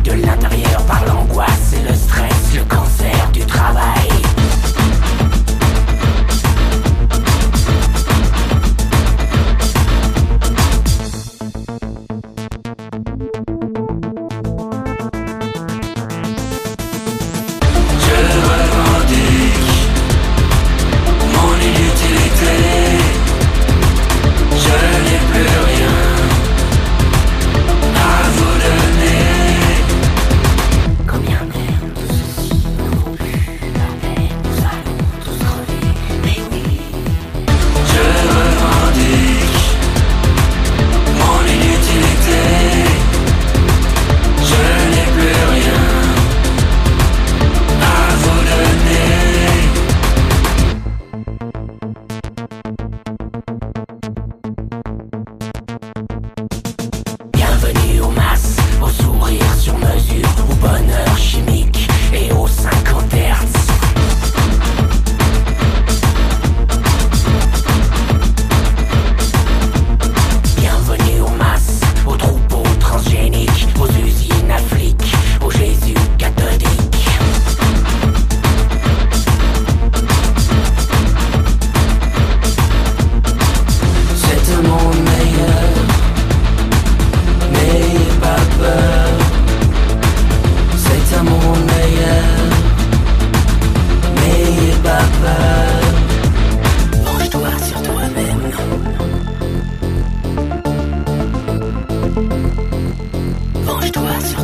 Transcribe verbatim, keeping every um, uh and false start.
de l'intérieur par l'angoisse et le stress, le cancer du travail. Bienvenue aux masses, au sourire sur mesure, au bonheur chimique et aux cinquante hertz. Bienvenue aux masses, aux troupeaux transgéniques, aux usines à flics, au Jésus cathodique. C'est un monde meilleur. N'ayez pas peur, c'est un monde meilleur. N'ayez pas peur. Penche-toi sur toi-même. Penche-toi sur